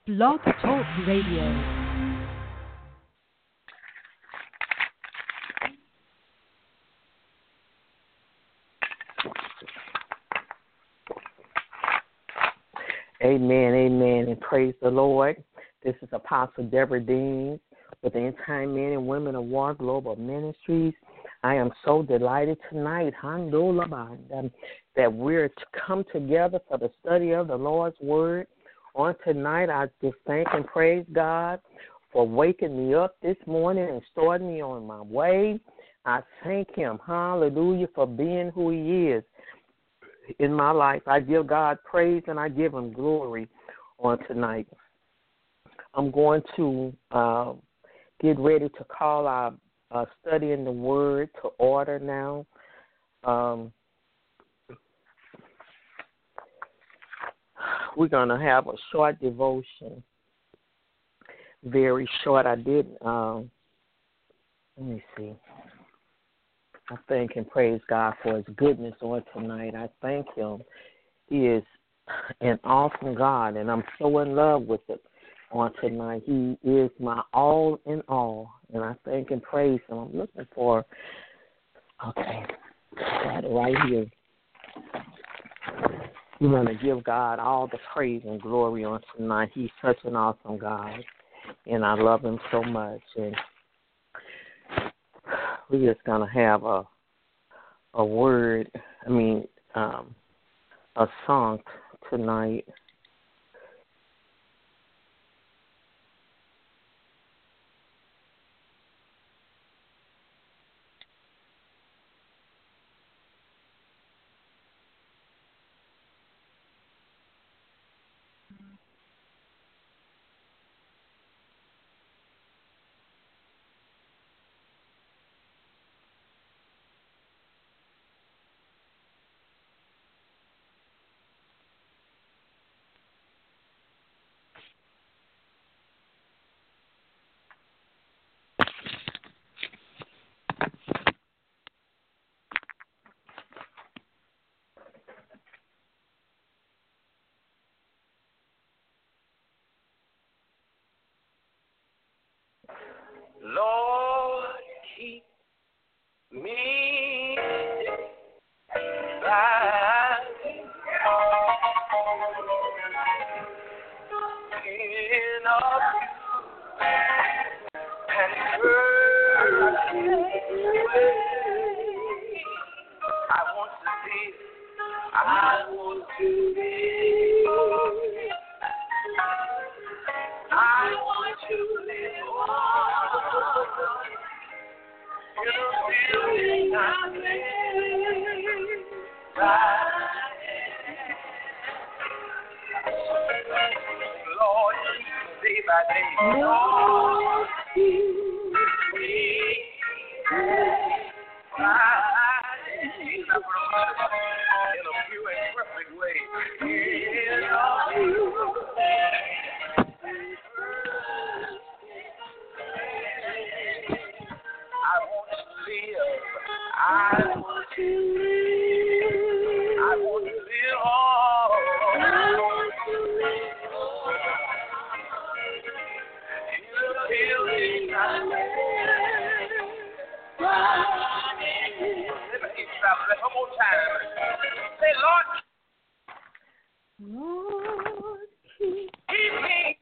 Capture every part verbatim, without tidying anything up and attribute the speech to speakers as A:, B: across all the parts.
A: Blog Talk Radio.
B: Amen, amen, and praise the Lord. This is Apostle Deborah Dean with the End Time Men and Women of War Global Ministries. I am so delighted tonight, Handolabanda, that we're to come together for the study of the Lord's Word. On tonight, I just thank and praise God for waking me up this morning and starting me on my way. I thank Him, hallelujah, for being who He is in my life. I give God praise and I give Him glory on tonight. I'm going to uh, get ready to call our uh, study in the Word to order now. Um, we're going to have a short devotion, very short. I did, um, let me see. I thank and praise God for His goodness on tonight. I thank Him. He is an awesome God, and I'm so in love with Him on tonight. He is my all in all, and I thank and praise Him. I'm looking for, okay, got it right here. We're going to give God all the praise and glory on tonight. He's such an awesome God, and I love Him so much. And we're just going to have a a word, I mean, um, a song tonight. Lord, keep me by in of you and mercy. I want to live. I want to live. I want to live on. You feel I live by. Lord, keep me day by day. Lord, keep me day by day. In a pure and perfect way. In a pure I want to live. I want to live on. I want to live in the building I live. Let me keep traveling one more time. Say, Lord, Lord, keep me.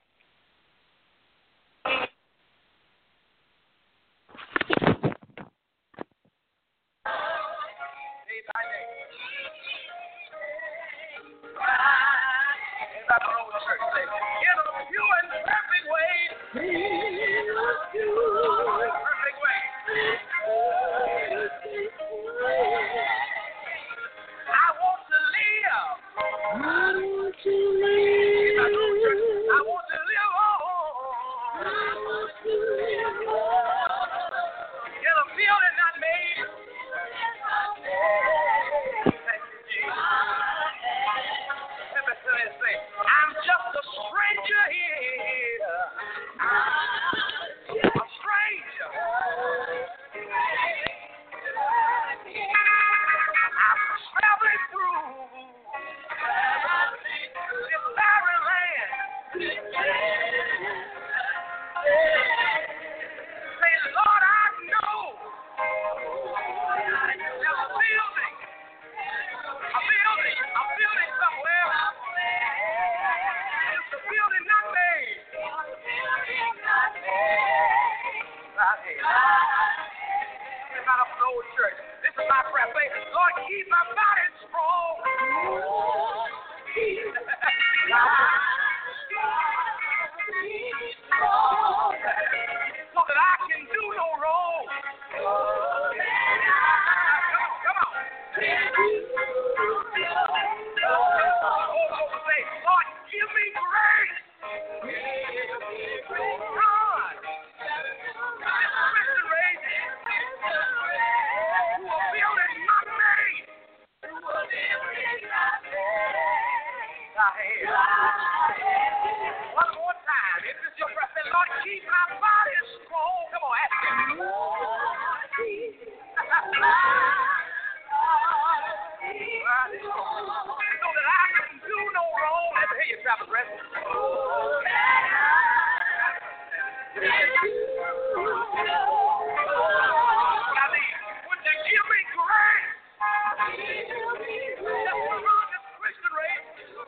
B: I'm just a stranger here.
C: It's not up an old church. This is my prayer. Say, Lord, keep my body strong. So that I can do no wrong. Come on, come on. Oh, say, Lord, give me grace. God, this Christian race who will build it my name. One more time. If this is your breath, say, Lord, keep my body strong. Come on, ask him. So that I can do no wrong. Let me hear you, Travis Rest. I mean, would you give me grace? Just to run this Christian race.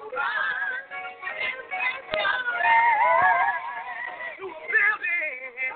C: To build it.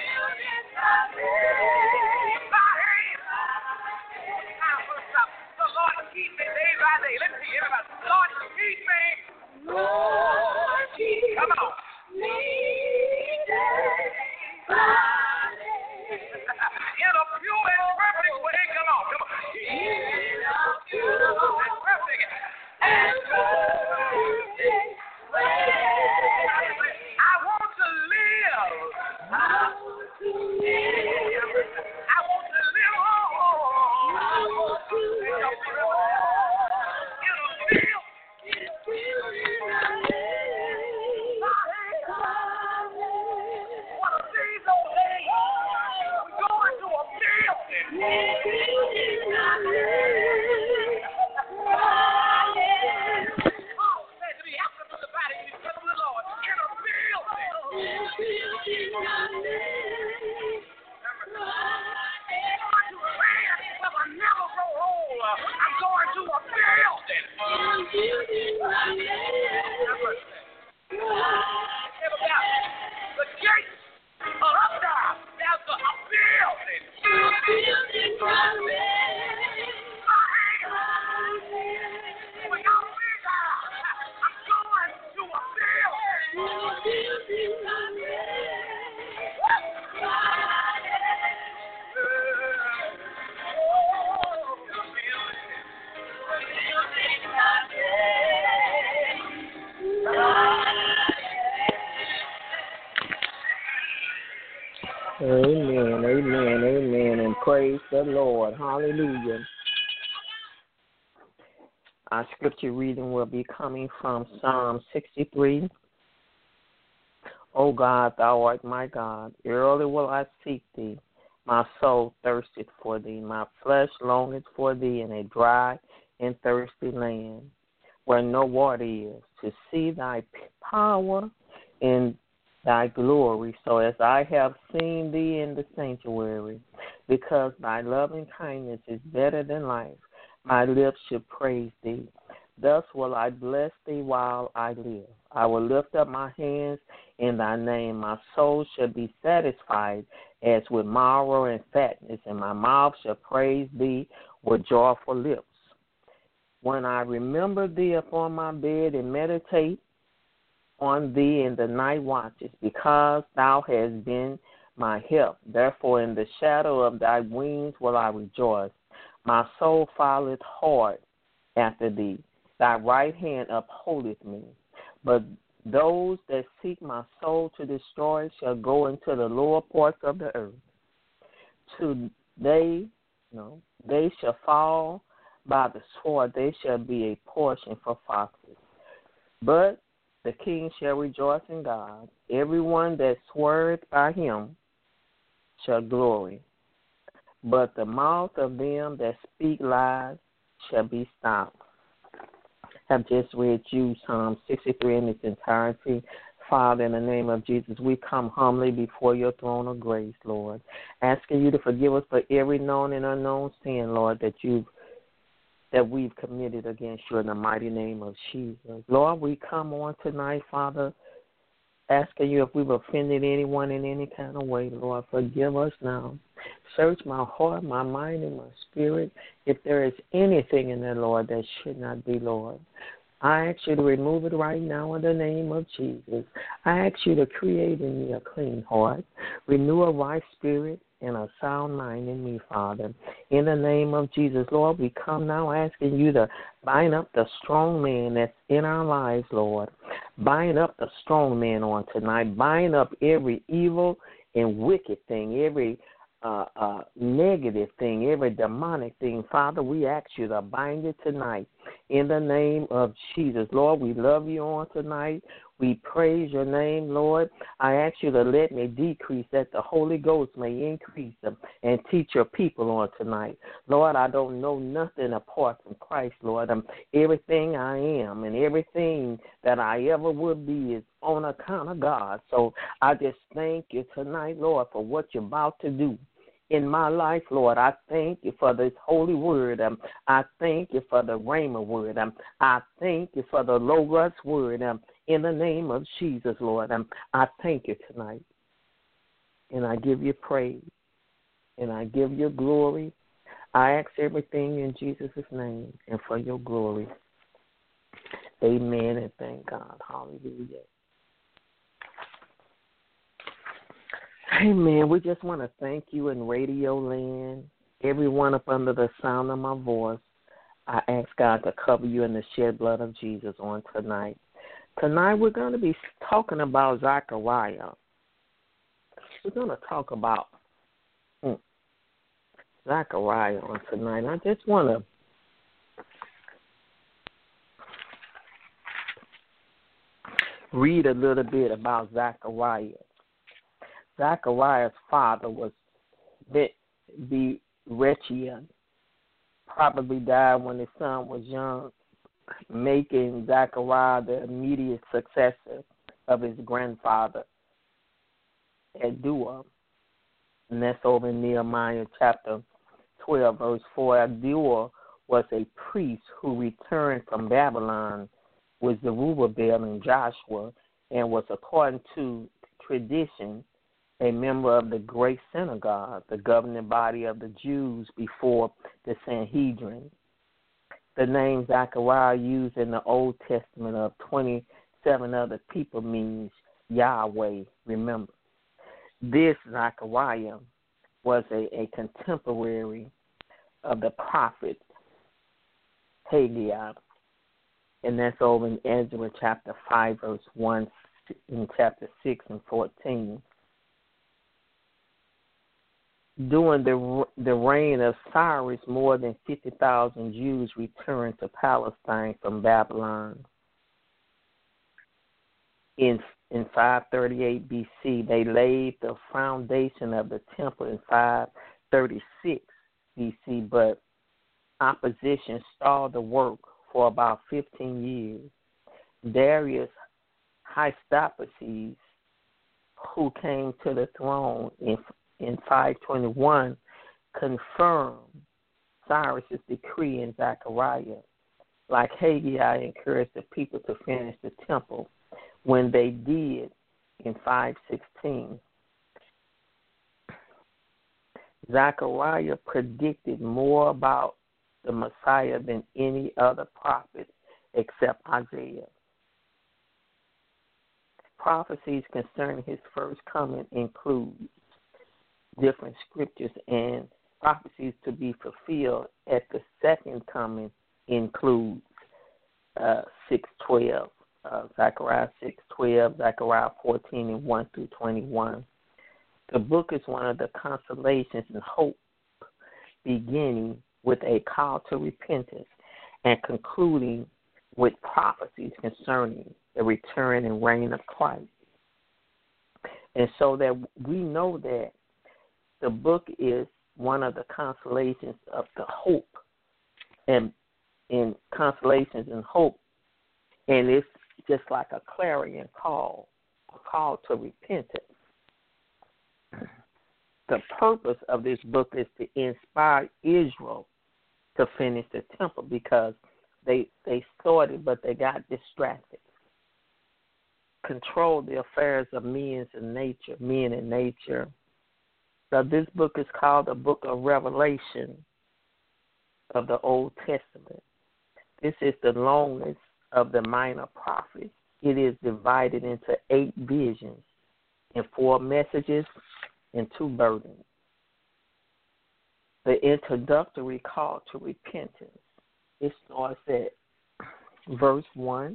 C: By hand. Now, first up, the Lord keep me day by day. Let me see everybody. Lord, keep me. Lord, keep Come on. me day by day. In a pure and perfect way. Come on, come on. In a pure and perfect and perfect way. I want to live. I want to live. I want to live on. I want to live in a field. One of these old days, we're going to a building. Paul said to me, after the body, you come to the Lord in a building. I'm never grow old. I'm going to a building. The gates are up there. There's a, a building. When y'all be there, I'm going to a building.
B: Amen, amen, amen, and praise the Lord. Hallelujah. Our scripture reading will be coming from Psalm sixty-three. O God, thou art my God. Early will I seek thee. My soul thirsteth for thee. My flesh longeth for thee in a dry and thirsty land, where no water is, to see thy power and thy glory, so as I have seen thee in the sanctuary, because thy loving kindness is better than life. My lips should praise thee. Thus will I bless thee while I live. I will lift up my hands in thy name. My soul shall be satisfied as with marrow and fatness, and my mouth shall praise thee with joyful lips. When I remember thee upon my bed and meditate on thee in the night watches, because thou hast been my help. Therefore in the shadow of thy wings will I rejoice. My soul followeth hard after thee. Thy right hand upholdeth me. But those that seek my soul to destroy shall go into the lower parts of the earth. To they, no, they shall fall by the sword. They shall be a portion for foxes. But the king shall rejoice in God. Everyone that sweareth by him shall glory. But the mouth of them that speak lies shall be stopped. I've just read you Psalm sixty-three in its entirety. Father, in the name of Jesus, we come humbly before your throne of grace, Lord, asking you to forgive us for every known and unknown sin, Lord, that you've that we've committed against you in the mighty name of Jesus. Lord, we come on tonight, Father, asking you if we've offended anyone in any kind of way, Lord. Forgive us now. Search my heart, my mind, and my spirit. If there is anything in there, Lord, that should not be, Lord, I ask you to remove it right now in the name of Jesus. I ask you to create in me a clean heart, renew a right spirit, and a sound mind in me, Father. In the name of Jesus, Lord, we come now asking you to bind up the strong man that's in our lives, Lord. Bind up the strong man on tonight. Bind up every evil and wicked thing, every uh, uh, negative thing, every demonic thing. Father, we ask you to bind it tonight in the name of Jesus. Lord, we love you on tonight. We praise your name, Lord. I ask you to let me decrease that the Holy Ghost may increase them and teach your people on tonight. Lord, I don't know nothing apart from Christ, Lord. Um, everything I am and everything that I ever would be is on account of God. So I just thank you tonight, Lord, for what you're about to do in my life, Lord. I thank you for this holy word. Um, I thank you for the Rhema word. Um, I thank you for the Logos word. Um, in the name of Jesus, Lord, um, I thank you tonight. And I give you praise. And I give you glory. I ask everything in Jesus' name and for your glory. Amen and thank God. Hallelujah. Amen. We just want to thank you in Radio Land, everyone up under the sound of my voice. I ask God to cover you in the shed blood of Jesus on tonight. Tonight we're going to be talking about Zechariah. We're going to talk about hmm, Zechariah on tonight. I just want to read a little bit about Zechariah. Zechariah's father was Berechiah. Probably died when his son was young, making Zechariah the immediate successor of his grandfather, Adua. And that's over in Nehemiah chapter twelve, verse four. Adua was a priest who returned from Babylon with Zerubbabel and Joshua and was, according to tradition, a member of the great synagogue, the governing body of the Jews before the Sanhedrin. The name Zechariah used in the Old Testament of twenty-seven other people means Yahweh, remember. This Zechariah was a, a contemporary of the prophet Haggai, and that's over in Ezra chapter five, verse one, in chapter six and fourteen. During the the reign of Cyrus, more than fifty thousand Jews returned to Palestine from Babylon. In in five thirty-eight B C, they laid the foundation of the temple in five thirty-six B C, but opposition stalled the work for about fifteen years. Darius Hystaspes, who came to the throne in in five twenty-one, confirmed Cyrus's decree in Zechariah. Like Haggai encouraged the people to finish the temple when they did in five sixteen. Zechariah predicted more about the Messiah than any other prophet except Isaiah. Prophecies concerning his first coming include different scriptures, and prophecies to be fulfilled at the second coming includes uh, six twelve, uh, Zechariah six twelve, Zechariah fourteen and one through twenty-one. The book is one of the consolations and hope, beginning with a call to repentance and concluding with prophecies concerning the return and reign of Christ. And so that we know that the book is one of the consolations of the hope, and in consolations and hope, and it's just like a clarion call, a call to repentance. The purpose of this book is to inspire Israel to finish the temple, because they they started, but they got distracted. control the affairs of men and nature, men and nature. So this book is called the Book of Revelation of the Old Testament. This is the longest of the minor prophets. It is divided into eight visions and four messages and two burdens. The introductory call to repentance. It starts at verse one.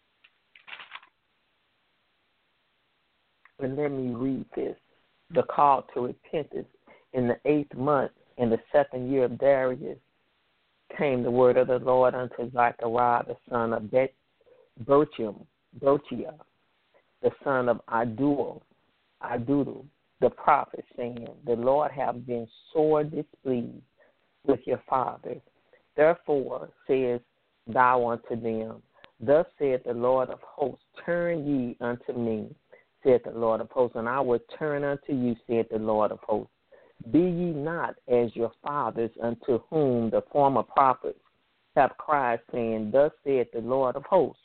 B: And let me read this. The call to repentance. In the eighth month, in the second year of Darius, came the word of the Lord unto Zechariah, the son of Bet- Berchium, Berchiah, the son of Aduel, Adudu, the prophet, saying, The Lord hath been sore displeased with your fathers. Therefore says thou unto them, Thus saith the Lord of hosts, Turn ye unto me, saith the Lord of hosts, and I will turn unto you, saith the Lord of hosts. Be ye not as your fathers, unto whom the former prophets have cried, saying, Thus saith the Lord of hosts.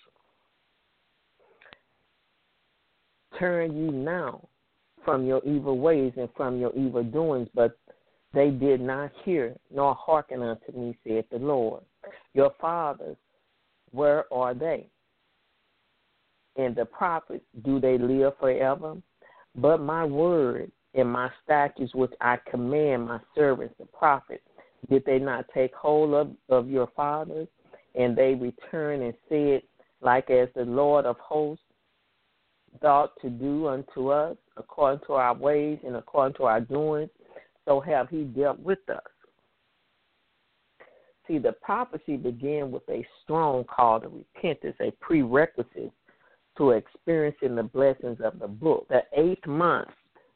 B: Turn ye now from your evil ways and from your evil doings, but they did not hear nor hearken unto me, saith the Lord. Your fathers, where are they? And the prophets, do they live forever? But my word and my statutes which I command my servants, the prophets, did they not take hold of, of your fathers? And they returned and said, like as the Lord of hosts thought to do unto us, according to our ways and according to our doings, so have he dealt with us. See, the prophecy began with a strong call to repentance, a prerequisite to experiencing the blessings of the book. The eighth month,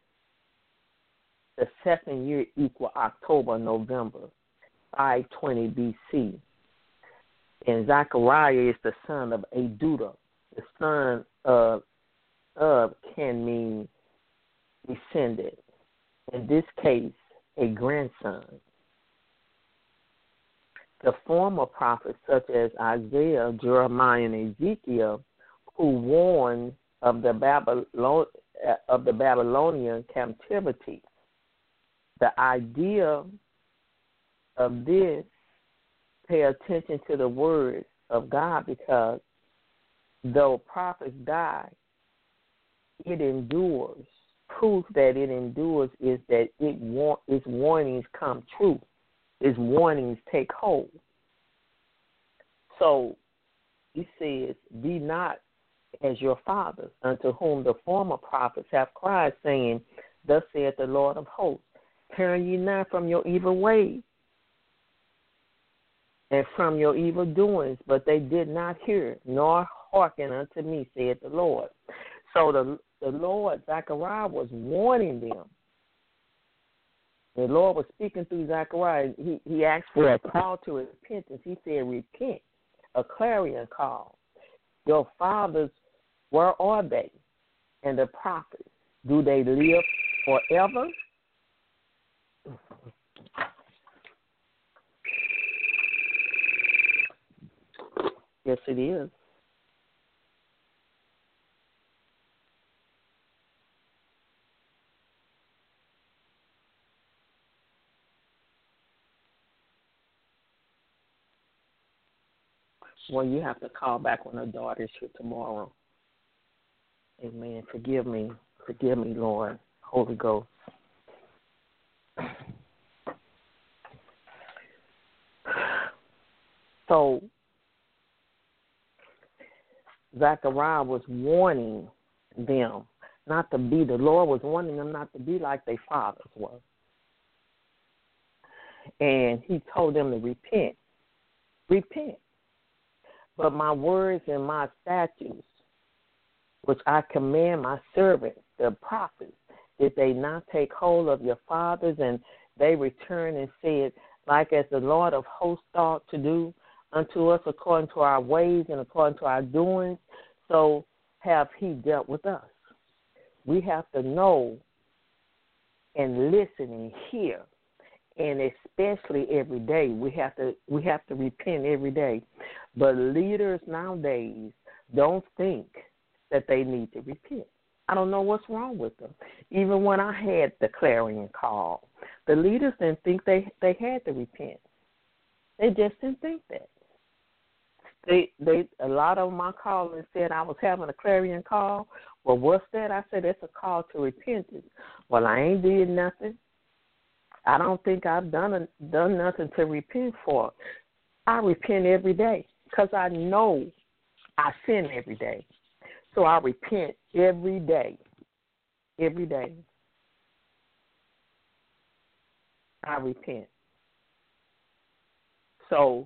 B: the second year equal October, November, five twenty B C. And Zechariah is the son of Aduda. The son of, of can mean descendant. In this case, a grandson. The former prophets, such as Isaiah, Jeremiah, and Ezekiel, who warned of the Babylon, of the Babylonian captivity. The idea of this, pay attention to the words of God, because though prophets die, it endures. Proof that it endures is that it war- its warnings come true. Its warnings take hold. So he says, Be not as your fathers, unto whom the former prophets have cried, saying, Thus saith the Lord of hosts, Turn ye not from your evil ways and from your evil doings, but they did not hear, nor hearken unto me, saith the Lord. So the, the Lord, Zechariah, was warning them. The Lord was speaking through Zechariah. He, he asked for a call to repentance. He said, Repent, a clarion call. Your fathers, where are they? And the prophets, do they live forever? Yes, it is. Well, you have to call back when the daughter's here tomorrow. Amen. Forgive me. Forgive me, Lord. Holy Ghost. So, Zechariah was warning them not to be, the Lord was warning them not to be like their fathers were. And he told them to repent. Repent. But my words and my statutes, which I command my servants, the prophets, did they not take hold of your fathers? And they returned and said, like as the Lord of hosts thought to do unto us according to our ways and according to our doings, so have he dealt with us. We have to know and listen and hear, and especially every day. We have to we have to repent every day. But leaders nowadays don't think that they need to repent. I don't know what's wrong with them. Even when I had the clarion call, the leaders didn't think they, they had to repent. They just didn't think that. They they a lot of my callers said I was having a clarion call. Well, what's that? I said it's a call to repentance. Well, I ain't did nothing. I don't think I've done a, done nothing to repent for. I repent every day because I know I sin every day. So I repent every day. Every day. I repent. So,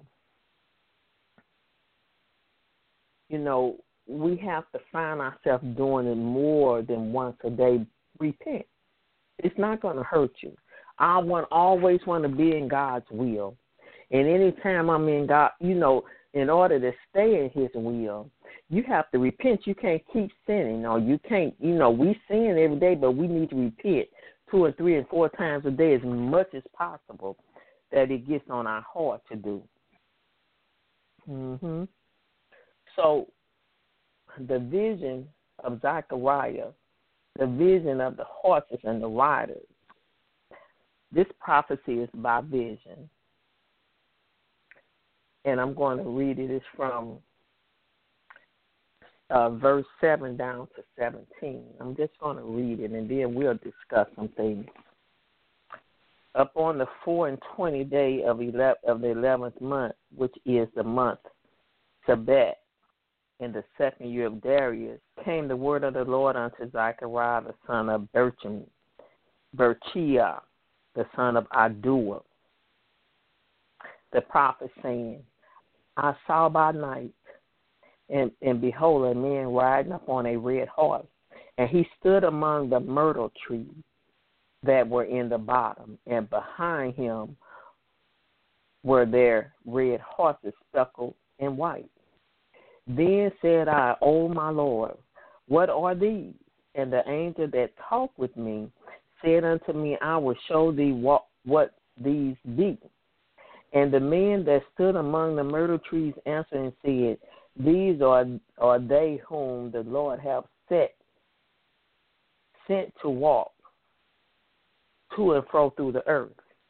B: you know, we have to find ourselves doing it more than once a day. Repent. It's not going to hurt you. I want always want to be in God's will. And anytime I'm in God, you know, in order to stay in his will, you have to repent. You can't keep sinning. Or you can't, you know, we sin every day, but we need to repent two or three and four times a day as much as possible that it gets on our heart to do. Mm-hmm. So the vision of Zechariah, the vision of the horses and the riders, this prophecy is by vision. And I'm going to read it. It's from uh, verse seven down to seventeen. I'm just going to read it, and then we'll discuss some things. Up on the four and twenty day of, ele- of the eleventh month, which is the month Tebet, in the second year of Darius, came the word of the Lord unto Zechariah, the son of Berchim, Berchiah, the son of Adua, the prophet, saying, I saw by night, and, and behold, a man riding upon a red horse, and he stood among the myrtle trees that were in the bottom, and behind him were their red horses speckled and white. Then said I, O my Lord, what are these? And the angel that talked with me said unto me, I will show thee what, what these be. And the man that stood among the myrtle trees answered and said, These are, are they whom the Lord hath set, sent to walk to and fro through the earth.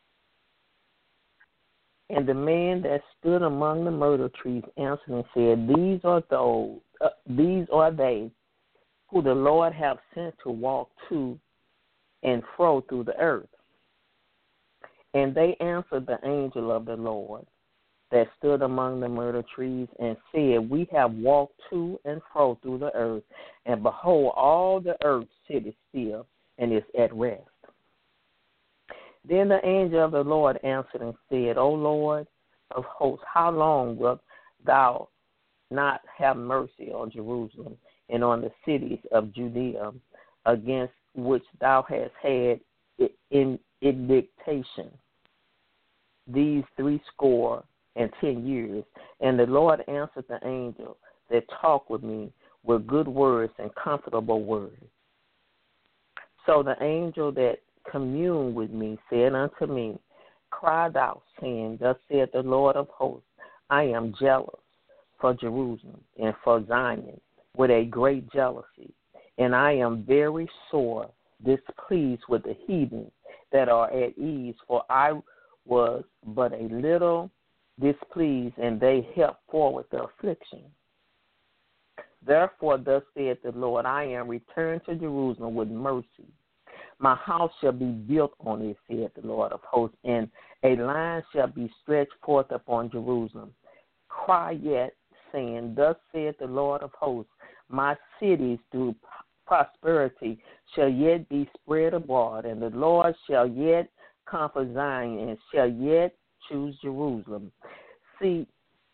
B: And the man that stood among the myrtle trees answered and said, These are those, uh, these are they who the Lord hath sent to walk to and fro through the earth. And they answered the angel of the Lord that stood among the myrtle trees and said, We have walked to and fro through the earth, and behold, all the earth sitteth still and is at rest. Then the angel of the Lord answered and said, O Lord of hosts, how long wilt thou not have mercy on Jerusalem and on the cities of Judea, against which thou hast had in indignation these three score and ten years? And the Lord answered the angel that talked with me with good words and comfortable words. So the angel that communed with me said unto me, Cry thou, saying, Thus saith the Lord of hosts, I am jealous for Jerusalem and for Zion with a great jealousy, and I am very sore displeased with the heathen that are at ease, for I was but a little displeased, and they helped forward the affliction. Therefore, thus saith the Lord, I am returned to Jerusalem with mercy. My house shall be built on it, saith the Lord of hosts, and a line shall be stretched forth upon Jerusalem. Cry yet, saying, Thus saith the Lord of hosts, my cities through prosperity shall yet be spread abroad, and the Lord shall yet comfort Zion, and shall yet choose Jerusalem. See,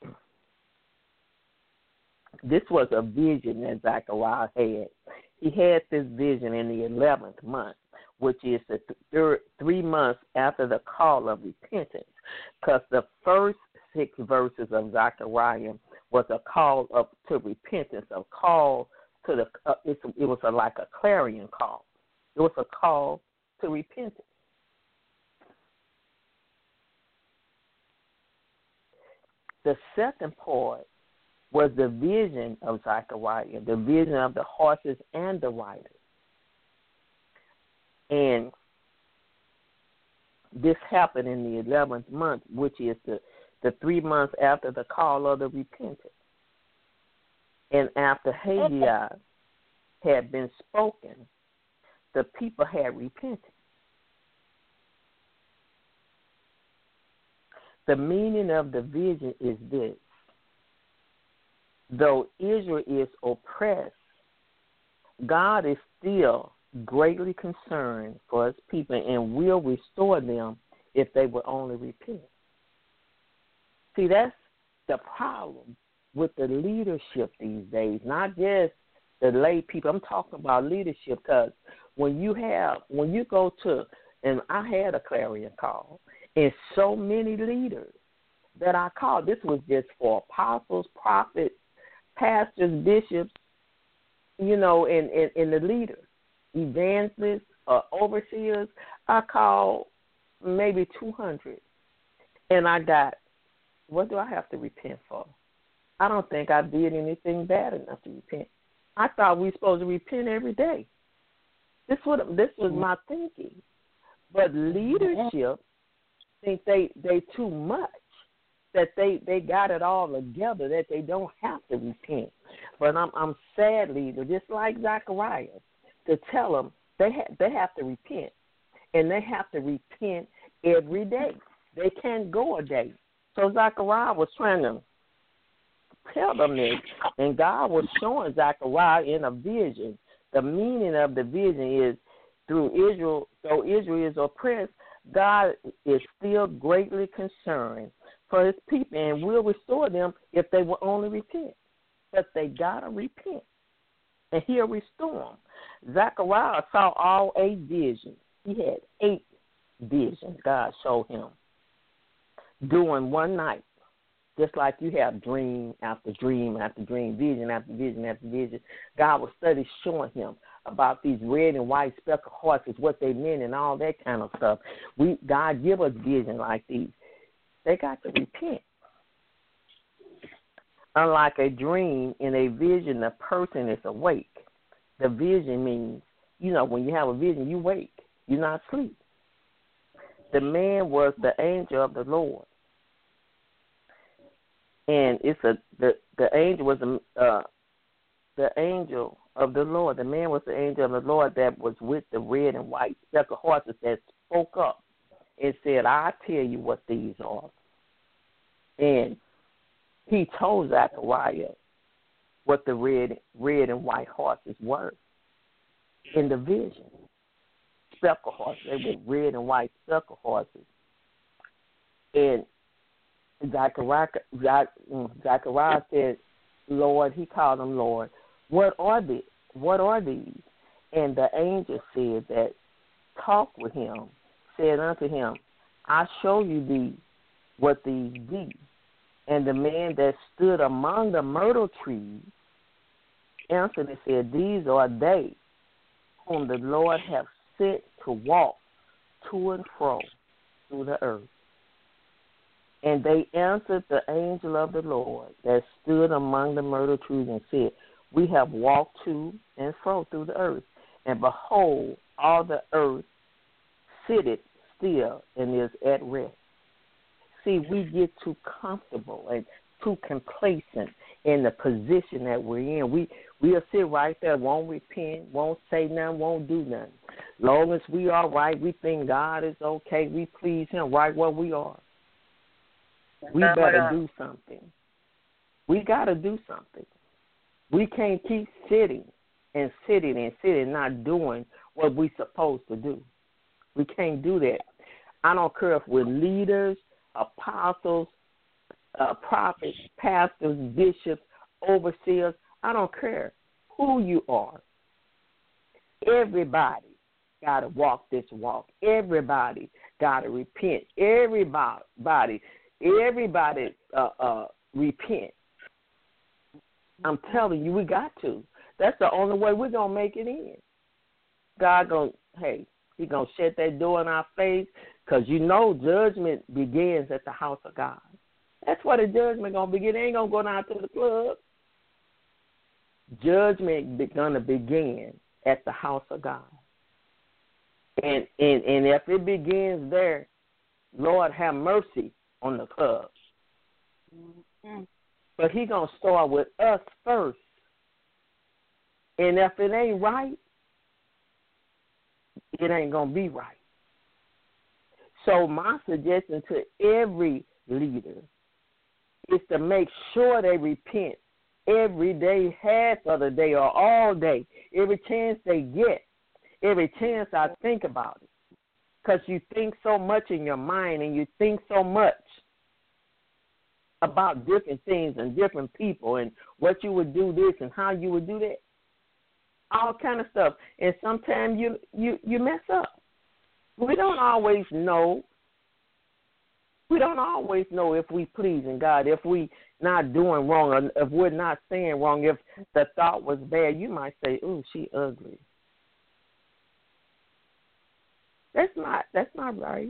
B: this was a vision that Zechariah had. He had this vision in the eleventh month, which is the third, three months after the call of repentance, because the first six verses of Zechariah was a call of, to repentance, a call to the, uh, it, it was a, like a clarion call. It was a call to repentance. The second part was the vision of Zechariah, the vision of the horses and the riders. And this happened in the eleventh month, which is the, the three months after the call of the repentant. And after Haggai had been spoken, the people had repented. The meaning of the vision is this. Though Israel is oppressed, God is still greatly concerned for his people and will restore them if they will only repent. See, that's the problem with the leadership these days, not just the lay people. I'm talking about leadership because when you have, when you go to, and I had a clarion call, and so many leaders that I called, this was just for apostles, prophets, pastors, bishops, you know, and, and, and the leaders, evangelists, uh, overseers. I called maybe two hundred. And I got, what do I have to repent for? I don't think I did anything bad enough to repent. I thought we were supposed to repent every day. This what this was my thinking. But leadership think they they too much, that they, they got it all together, that they don't have to repent. But I'm I'm sad, leader, just like Zechariah, to tell them they ha- they have to repent, and they have to repent every day. They can't go a day. So Zechariah was trying to tell them this, and God was showing Zechariah in a vision. The meaning of the vision is through Israel, though Israel is oppressed, God is still greatly concerned for his people and will restore them if they will only repent. But they got to repent, and he'll restore them. Zechariah saw all eight visions. He had eight visions God showed him during one night. Just like you have dream after dream after dream, vision after vision after vision, God was study showing him about these red and white speckled horses, what they meant and all that kind of stuff. We God give us vision like these. They got to repent. Unlike a dream, in a vision, the person is awake. The vision means, you know, when you have a vision, you wake. You're not asleep. The man was the angel of the Lord. And it's a the, the angel was a, uh, the angel of the Lord. The man was the angel of the Lord that was with the red and white speckled horses that spoke up and said, "I tell you what these are." And he told Zechariah what the red red and white horses were in the vision. Speckled horses. They were red and white speckled horses. And Zechariah, Zechariah said, "Lord," he called him Lord, "what are these? What are these?" And the angel said that talked with him, said unto him, "I show you thee what these be." And the man that stood among the myrtle trees answered and said, "These are they whom the Lord hath sent to walk to and fro through the earth." And they answered the angel of the Lord that stood among the myrtle trees and said, "We have walked to and fro through the earth, and behold, all the earth sitteth still and is at rest." See, we get too comfortable and too complacent in the position that we're in. We, we'll sit right there, won't repent, won't say nothing, won't do nothing. Long as we are right, we think God is okay, we please him right where we are. We better do something. We got to do something. We can't keep sitting and sitting and sitting, not doing what we're supposed to do. We can't do that. I don't care if we're leaders, apostles, uh, prophets, pastors, bishops, overseers. I don't care who you are. Everybody got to walk this walk. Everybody got to repent. Everybody. Everybody uh, uh, repent. I'm telling you, we got to. That's the only way we're going to make it in. God going to, hey, he going to shut that door in our face because you know judgment begins at the house of God. That's where the judgment going to begin. It ain't going to go down to the club. Judgment is going to begin at the house of God. And, and, and if it begins there, Lord, have mercy on the club. Mm-hmm. But he going to start with us first. And if it ain't right, it ain't going to be right. So my suggestion to every leader is to make sure they repent every day, half of the day or all day, every chance they get, every chance I think about it. Because you think so much in your mind and you think so much about different things and different people and what you would do this and how you would do that. All kind of stuff. And sometimes you, you, you mess up. We don't always know. We don't always know if we pleasing God, if we not doing wrong, or if we're not saying wrong. If the thought was bad, you might say, "Ooh, she ugly." That's not. That's not right.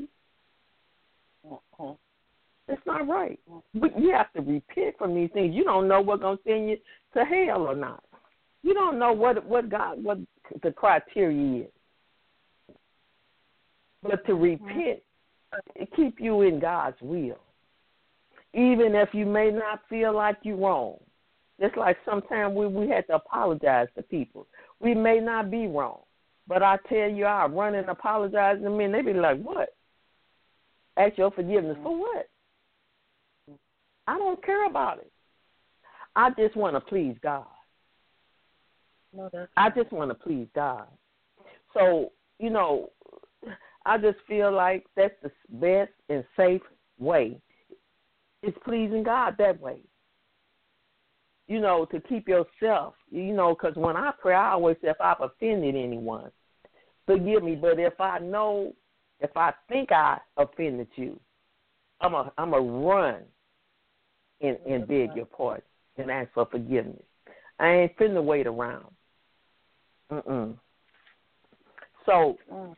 B: That's not right. But you have to repent from these things. You don't know what's gonna send you to hell or not. You don't know what what God what the criteria is. But to repent, it keep you in God's will. Even if you may not feel like you're wrong. Just like sometimes we, we have to apologize to people. We may not be wrong. But I tell you, I run and apologize to them, and they be like, what? Ask your forgiveness for what? I don't care about it. I just want to please God.
D: No, that's
B: I just want to please God. So, you know, I just feel like that's the best and safe way. It's pleasing God that way. You know, to keep yourself, you know, because when I pray, I always say if I've offended anyone, forgive me. But if I know, if I think I offended you, I'm a, I'm a run and, and beg your pardon and ask for forgiveness. I ain't finna wait around. Mm-mm. So,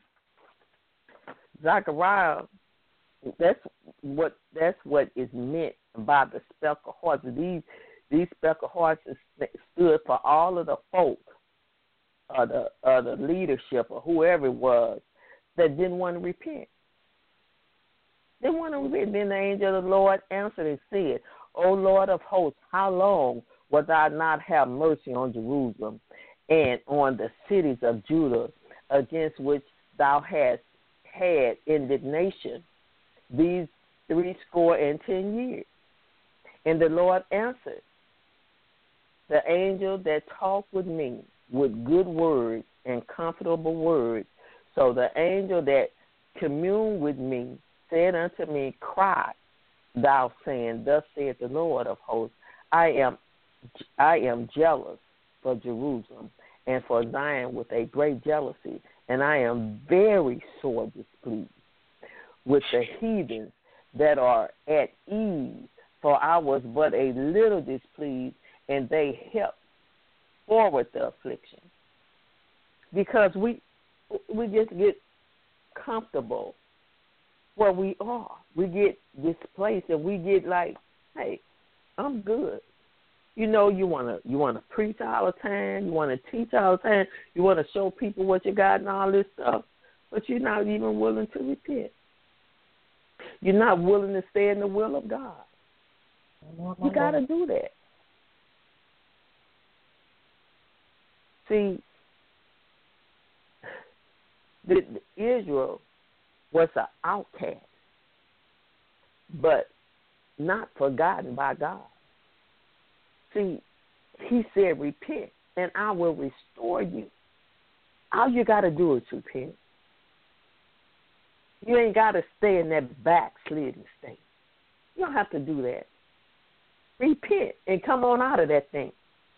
B: Zechariah, that's what that's what is meant by the speckled hearts. These these speckled hearts stood for all of the folk, or the or the leadership, or whoever it was that didn't want to repent. They didn't want to repent. Then the angel of the Lord answered and said, "O Lord of hosts, how long wilt thou not have mercy on Jerusalem and on the cities of Judah, against which thou hast had indignation these three score and ten years?" And the Lord answered, "The angel that talked with me with good words and comfortable words. So the angel that communed with me said unto me, Cry thou, saying, Thus saith the Lord of hosts, I am I am jealous for Jerusalem and for Zion with a great jealousy, and I am very sore displeased with the heathens that are at ease, for I was but a little displeased, and they helped forward the affliction." Because we we just get comfortable where we are. We get displaced, and we get like, hey, I'm good. You know, you wanna you wanna preach all the time, you wanna teach all the time, you wanna show people what you got and all this stuff, but you're not even willing to repent. You're not willing to stay in the will of God. You gotta do that. See, the, the Israel was an outcast, but not forgotten by God. See, he said, repent, and I will restore you. All you got to do is repent. You ain't got to stay in that backslidden state. You don't have to do that. Repent and come on out of that thing.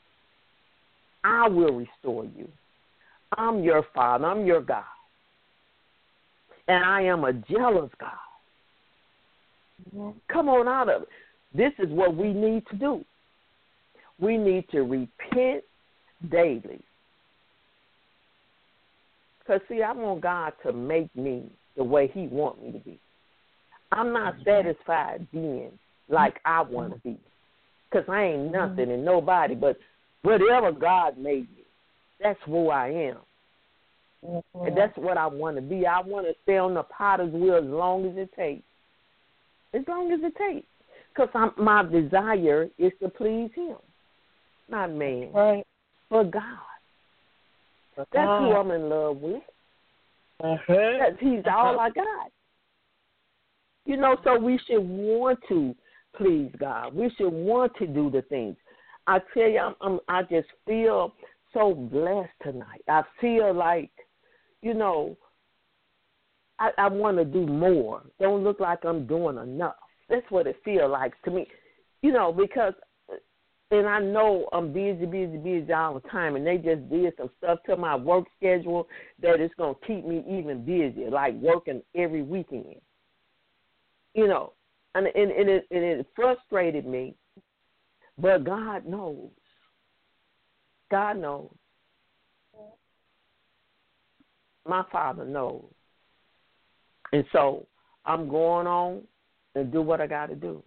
B: I will restore you. I'm your Father. I'm your God. And I am a jealous God. Mm-hmm. Come on out of it. This is what we need to do. We need to repent daily. Because, see, I want God to make me the way he wants me to be. I'm not satisfied being like I want to be. Because I ain't nothing and nobody, but whatever God made me, that's who I am. Mm-hmm. And that's what I want to be. I want to stay on the potter's wheel as long as it takes. As long as it takes. Because my desire is to please him, not man,
D: right.
B: but God. But that's God. Who I'm in love with. Uh-huh. That's, he's uh-huh. all I got. You know, so we should want to please God. We should want to do the things. I tell you, I'm, I'm, I just feel so blessed tonight. I feel like, you know, I, I want to do more. Don't look like I'm doing enough. That's what it feels like to me. You know, because, and I know I'm busy, busy, busy all the time, and they just did some stuff to my work schedule that is going to keep me even busier, like working every weekend. You know, and, and, and, it, and it frustrated me, but God knows. God knows. My Father knows. And so I'm going on and do what I got to do.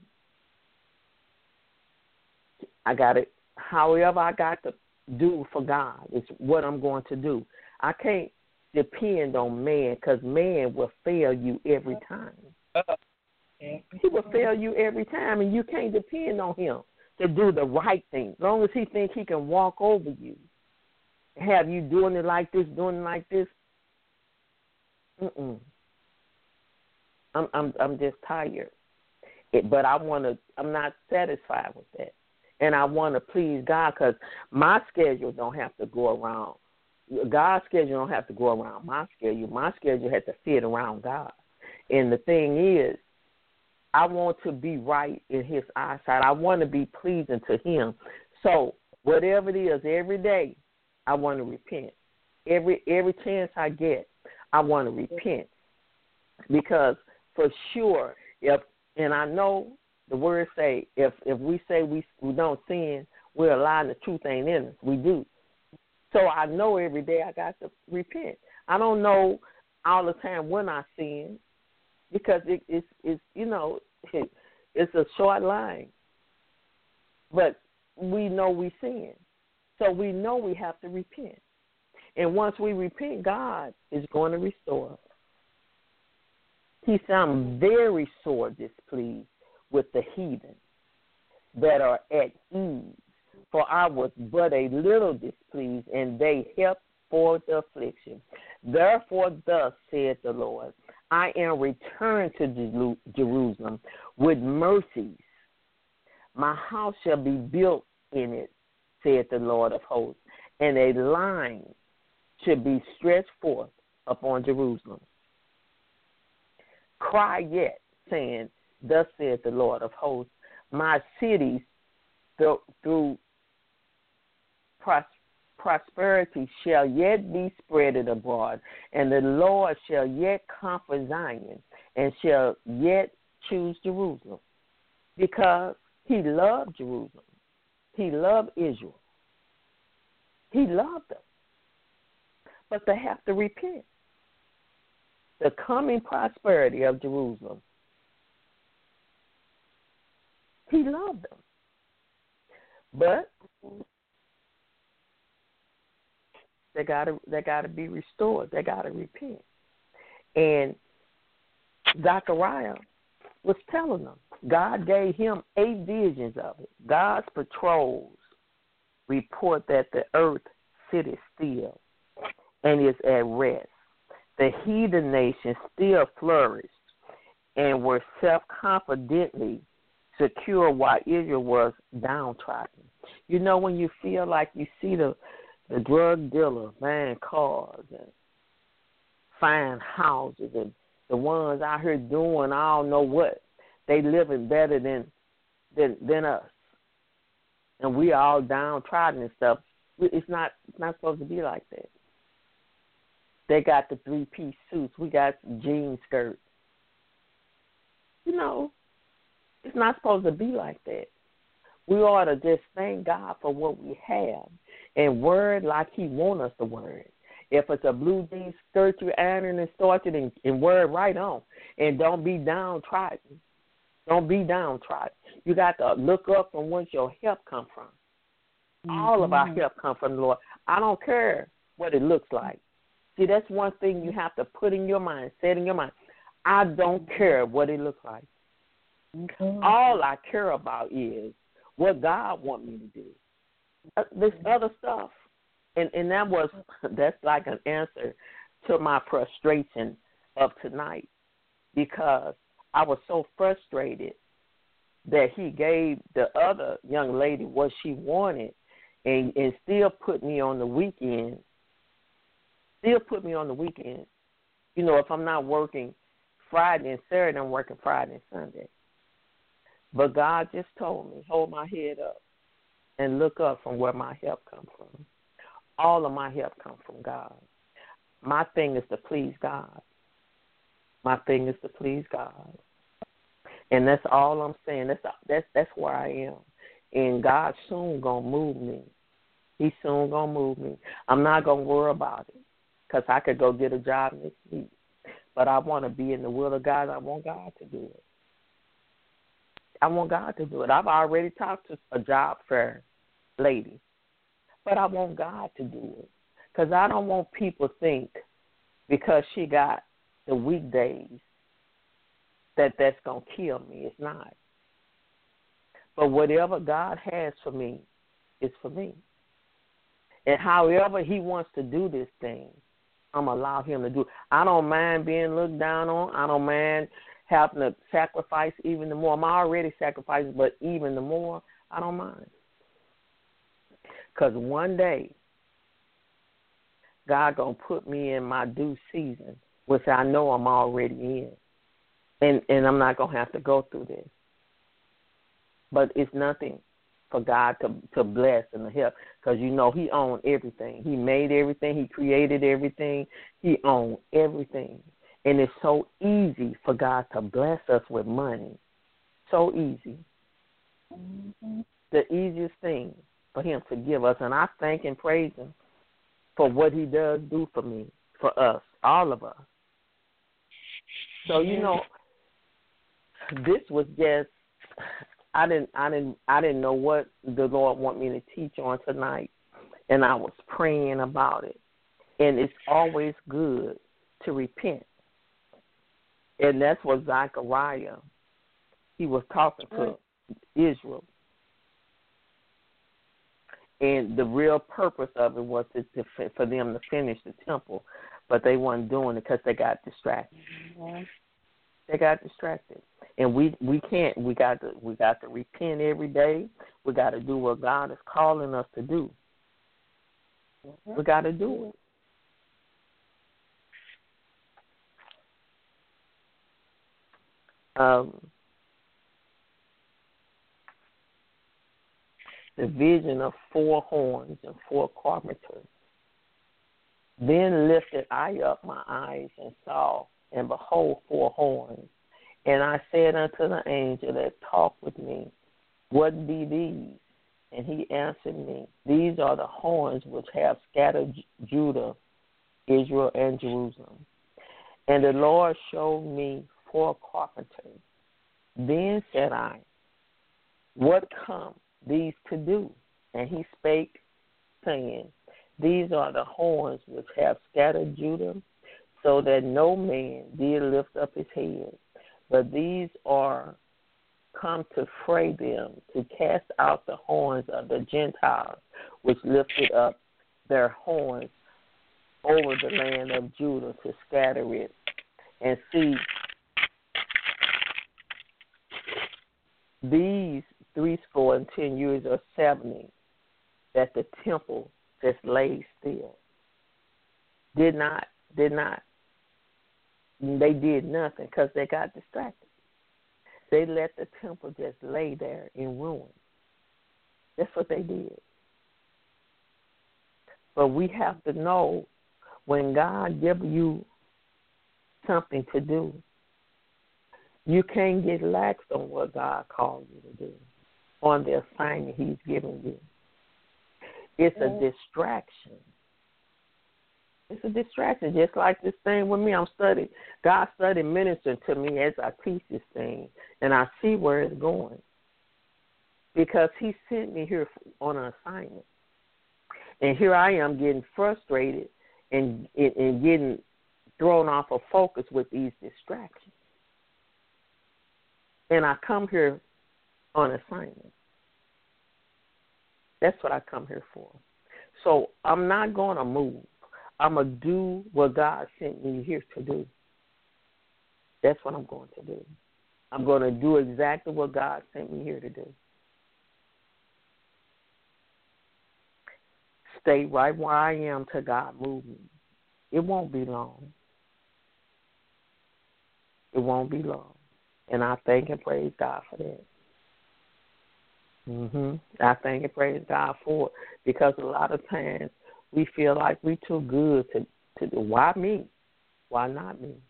B: I got to, however I got to do for God is what I'm going to do. I can't depend on man because man will fail you every time. He will fail you every time, and you can't depend on him to do the right thing. As long as he thinks he can walk over you, have you doing it like this, doing it like this, mm-mm. I'm I'm I'm just tired. It, but I want to. I'm not satisfied with that, and I want to please God because my schedule don't have to go around. God's schedule don't have to go around my schedule. My schedule has to fit around God. And the thing is, I want to be right in his eyesight. I want to be pleasing to him. So whatever it is, every day, I want to repent. Every every chance I get, I want to repent. Because for sure, if and I know the words say, if if we say we, we don't sin, we're lying, the truth ain't in us. We do. So I know every day I got to repent. I don't know all the time when I sin, because it, it's, it's, you know, it, it's a short line. But we know we sin. So we know we have to repent. And once we repent, God is going to restore us. He sounds very sore displeased with the heathen that are at ease. For I was but a little displeased, and they helped for the affliction. Therefore, thus saith the Lord, I am returned to Jerusalem with mercies. My house shall be built in it, saith the Lord of hosts, and a line should be stretched forth upon Jerusalem. Cry yet, saying, thus saith the Lord of hosts, my cities through, through pros- prosperity shall yet be spreaded abroad, and the Lord shall yet comfort Zion, and shall yet choose Jerusalem, because he loved Jerusalem. He loved Israel. He loved them. But they have to repent. The coming prosperity of Jerusalem. He loved them. But they gotta they gotta be restored. They gotta repent. And Zechariah was telling them. God gave him eight visions of it. God's patrols report that the earth sitteth still and is at rest. The heathen nations still flourished and were self-confidently secure while Israel was downtrodden. You know, when you feel like you see the, the drug dealer buying cars and fine houses and the ones out here doing I don't know what, they living better than than than us. And we all downtrodden and stuff. It's not it's not supposed to be like that. They got the three-piece suits. We got jean skirts. You know, it's not supposed to be like that. We ought to just thank God for what we have and word like he want us to word. If it's a blue jean skirt, you iron and starch it and, and word right on. And don't be downtrodden. Don't be downtrodden. You got to look up from where your help come from. Mm-hmm. All of our help come from the Lord. I don't care what it looks like. See, that's one thing you have to put in your mind, set in your mind. I don't care what it looks like. Okay. All I care about is what God wants me to do. Uh, this other stuff, and, and that was, that's like an answer to my frustration of tonight, because I was so frustrated that he gave the other young lady what she wanted and, and still put me on the weekend, still put me on the weekend. You know, if I'm not working Friday and Saturday, I'm working Friday and Sunday. But God just told me, hold my head up and look up from where my help comes from. All of my help comes from God. My thing is to please God. My thing is to please God. And that's all I'm saying. That's that's that's where I am. And God soon going to move me. He's soon going to move me. I'm not going to worry about it, because I could go get a job next week. But I want to be in the will of God. I want God to do it. I want God to do it. I've already talked to a job fair lady, but I want God to do it, because I don't want people to think because she got the weekdays that that's going to kill me. It's not. But whatever God has for me is for me. And however he wants to do this thing, I'm going to allow him to do it. I don't mind being looked down on. I don't mind having to sacrifice even the more. I'm already sacrificing, but even the more, I don't mind. Because one day, God going to put me in my due season, which I know I'm already in. And and I'm not going to have to go through this. But it's nothing for God to, to bless and to help, because you know he owns everything. He made everything. He created everything. He owns everything. And it's so easy for God to bless us with money. So easy. Mm-hmm. The easiest thing for him to give us. And I thank and praise him for what he does do for me, for us, all of us. So, you know, this was just, I didn't, I didn't, I didn't know what the Lord want me to teach on tonight, and I was praying about it. And it's always good to repent, and that's what Zechariah, he was talking to Israel, and the real purpose of it was to, to, for them to finish the temple, but they weren't doing it because they got distracted. Mm-hmm. They got distracted. And we, we can't. We got to we got to repent every day. We got to do what God is calling us to do. Mm-hmm. We got to do it. Um, the vision of four horns and four carpenters. Then lifted I up my eyes and saw, and behold, four horns. And I said unto the angel that talked with me, what be these? And he answered me, these are the horns which have scattered Judah, Israel, and Jerusalem. And the Lord showed me four carpenters. Then said I, what come these to do? And he spake, saying, these are the horns which have scattered Judah, so that no man did lift up his head. But these are come to fray them, to cast out the horns of the Gentiles, which lifted up their horns over the land of Judah, to scatter it. And see, these threescore and ten years are seventy, that the temple just lay still. Did not, did not. They did nothing because they got distracted. They let the temple just lay there in ruins. That's what they did. But we have to know, when God gives you something to do, you can't get lax on what God called you to do, on the assignment he's given you. It's a distraction. It's a distraction, just like this thing with me. I'm studying. God studied ministering to me as I teach this thing, and I see where it's going because he sent me here on an assignment. And here I am getting frustrated and, and getting thrown off of focus with these distractions. And I come here on assignment. That's what I come here for. So I'm not going to move. I'm going to do what God sent me here to do. That's what I'm going to do. I'm going to do exactly what God sent me here to do. Stay right where I am till God moves me. It won't be long. It won't be long. And I thank and praise God for that. Mm-hmm. I thank and praise God for it because a lot of times we feel like we're too good to, to do. Why me? Why not me?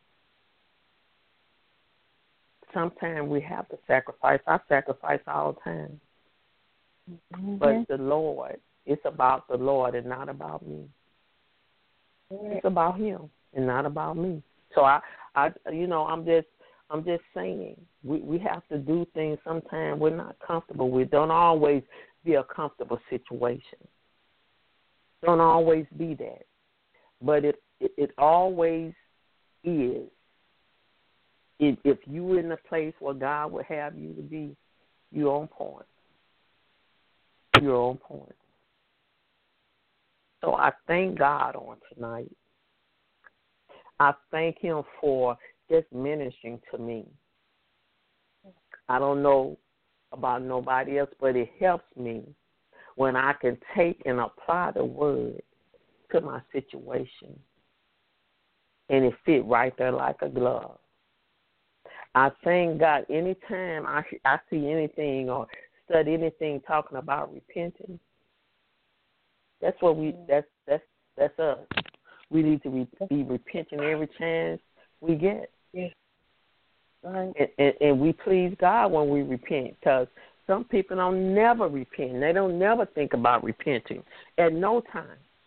B: Sometimes we have to sacrifice. I sacrifice all the time. Mm-hmm. But the Lord, it's about the Lord and not about me. Mm-hmm. It's about Him and not about me. So I, I, you know, I'm just, I'm just saying we we have to do things sometimes we're not comfortable with. Don't always be a comfortable situation. Don't always be that. But it, it, it always is. If, if you're in a place where God would have you to be, you're on point. You're on point. So I thank God on tonight. I thank Him for just ministering to me. I don't know about nobody else, but it helps me when I can take and apply the word to my situation. And it fit right there like a glove. I thank God anytime I, I see anything or study anything talking about repenting, that's what we that's that's that's us. We need to be, be repenting every chance we get.
D: Yes. Right.
B: And, and, and we please God when we repent because some people don't never repent. They don't never think about repenting at no time.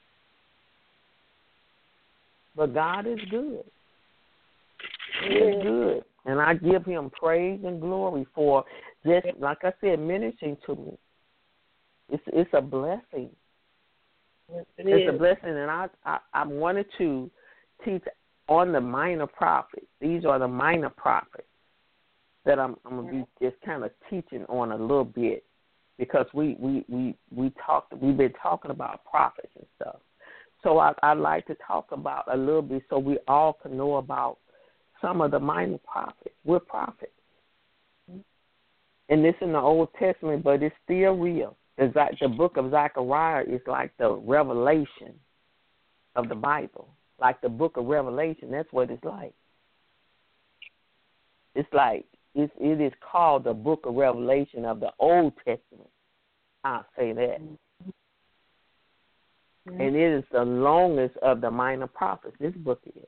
B: But God is good. He is good. And I give Him praise and glory for just, like I said, ministering to me. It's it's a blessing.
D: Yes, it
B: it's
D: is.
B: a blessing. And I, I, I wanted to teach on the minor prophets. These are the minor prophets that I'm, I'm going to be just kind of teaching on a little bit because we, we, we, we talked, we've been talking about prophets and stuff. So I, I'd like to talk about a little bit so we all can know about some of the minor prophets. We're prophets. And this in the Old Testament, but it's still real. It's like the book of Zechariah is like the revelation of the Bible. Like the book of Revelation, that's what it's like. It's like, it's, it is called the book of Revelation of the Old Testament. I'll say that. Mm-hmm. And it is the longest of the minor prophets, this book is.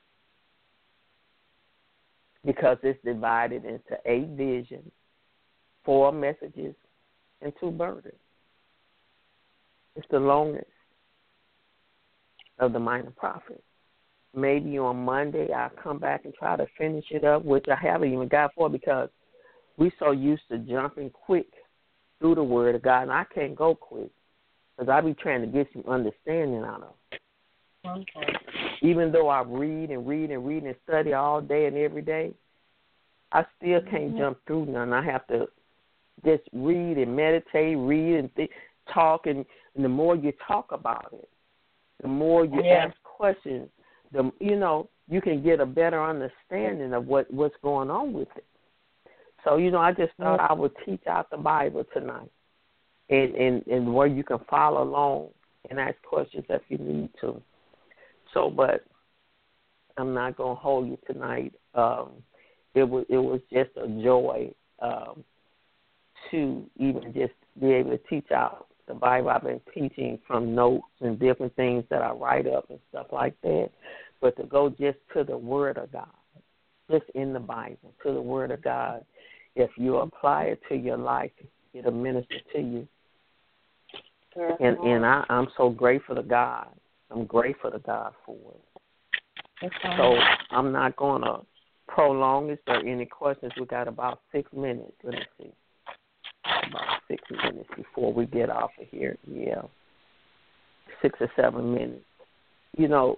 B: Because it's divided into eight visions, four messages, and two burdens. It's the longest of the minor prophets. Maybe on Monday I'll come back and try to finish it up, which I haven't even got for because we're so used to jumping quick through the Word of God, and I can't go quick because I be trying to get some understanding out of it.
D: Okay.
B: Even though I read and read and read and study all day and every day, I still can't mm-hmm. jump through none. I have to just read and meditate, read and th- talk, and, and the more you talk about it, the more you
D: yeah.
B: ask questions, the you know, you can get a better understanding of what, what's going on with it. So, you know, I just thought I would teach out the Bible tonight and, and, and where you can follow along and ask questions if you need to. So, but I'm not going to hold you tonight. Um, it was it was just a joy um, to even just be able to teach out the Bible. I've been teaching from notes and different things that I write up and stuff like that. But to go just to the Word of God, just in the Bible, to the Word of God, if you apply it to your life, it'll minister to you. And, and I, I'm so grateful to God I'm grateful to God for it.
D: That's fine.
B: So I'm not going to prolong. Is there any questions? We got about six minutes. Let me see. About six minutes before we get off of here. Yeah. Six or seven minutes. You know,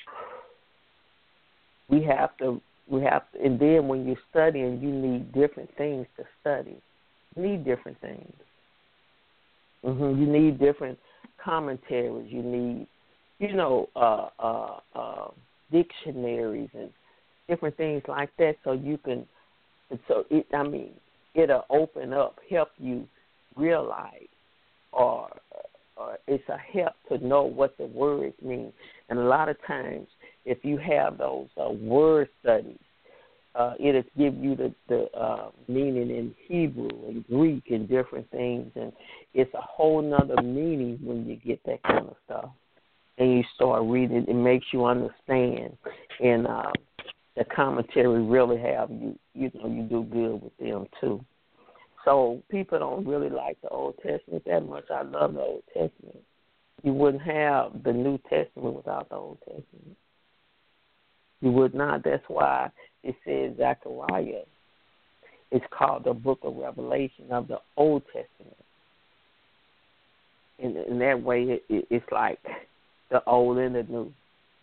B: we have to, we have to, and then when you're studying, you need different things to study. You need different things. Mm-hmm. You need different commentaries. You need, you know, uh, uh, uh, dictionaries and different things like that, so you can. So it, I mean, it'll open up, help you realize, or, or it's a help to know what the words mean. And a lot of times, if you have those uh, word studies, uh, it'll give you the, the uh, meaning in Hebrew and Greek and different things, and it's a whole nother meaning when you get that kind of stuff. And you start reading, it makes you understand, and uh, the commentary really have you, you know, you do good with them too. So people don't really like the Old Testament that much. I love the Old Testament. You wouldn't have the New Testament without the Old Testament. You would not. That's why it says Zechariah is called the book of Revelation of the Old Testament. And in that way, it, it, it's like the old and the new.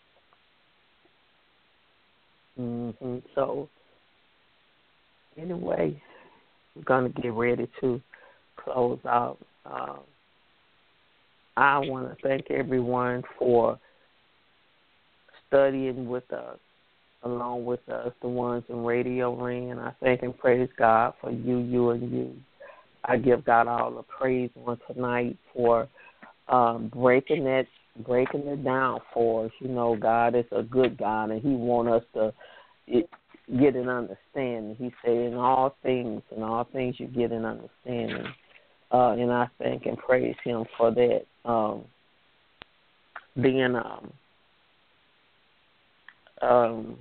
B: Mm-hmm. So, anyway, we're going to get ready to close out. Uh, I want to thank everyone for studying with us, along with us, the ones in Radio Ring. I thank and praise God for you, you, and you. I give God all the praise on tonight for um, breaking that breaking it down for us. You know, God is a good God, and he wants us to it, get an understanding. He said, in all things, in all things you get an understanding. Uh, and I thank and praise him for that. Um, being, um, um,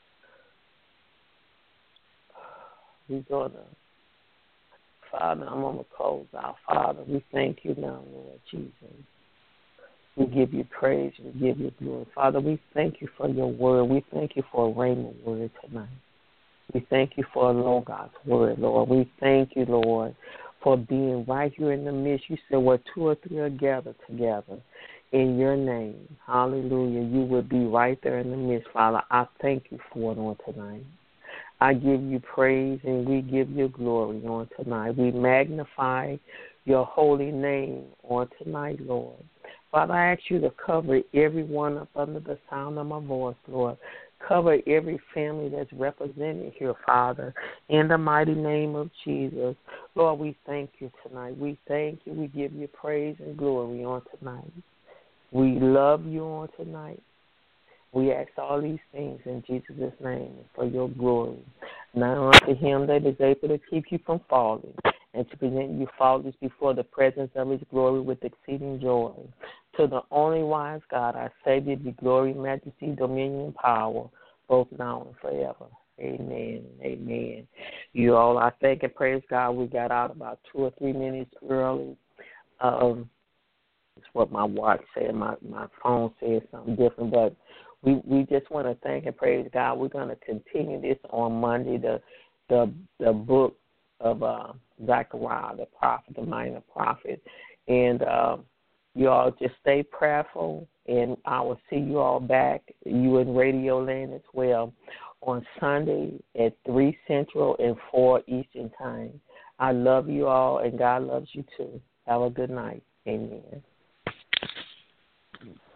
B: we're going to, Father, I'm going to close out. Father, we thank you now, Lord Jesus. We give you praise. We give you glory. Father, we thank you for your word. We thank you for a rhema word tonight. We thank you for a Logos word, Lord. We thank you, Lord, for being right here in the midst. You said where two or three are gathered together in your name. Hallelujah. You would be right there in the midst, Father. I thank you for it on tonight. I give you praise and we give you glory on tonight. We magnify your holy name on tonight, Lord. Father, I ask you to cover everyone up under the sound of my voice, Lord. Cover every family that's represented here, Father, in the mighty name of Jesus. Lord, we thank you tonight. We thank you. We give you praise and glory on tonight. We love you on tonight. We ask all these things in Jesus' name for your glory. Now unto him that is able to keep you from falling and to present you faultless before the presence of his glory with exceeding joy. To the only wise God, our Savior, be glory, majesty, dominion, and power, both now and forever. Amen. Amen. You all, I thank and praise God. We got out about two or three minutes early. Um, it's what my watch said. My, my phone said something different, but we, we just want to thank and praise God. We're going to continue this on Monday, the the the book of uh, Zechariah, the prophet, the minor prophet. And uh, you all just stay prayerful, and I will see you all back, you in Radio Land as well, on Sunday at three Central and four Eastern Time. I love you all, and God loves you too. Have a good night. Amen.